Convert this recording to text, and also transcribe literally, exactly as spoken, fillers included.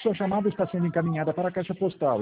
sua chamada está sendo encaminhada para a caixa postal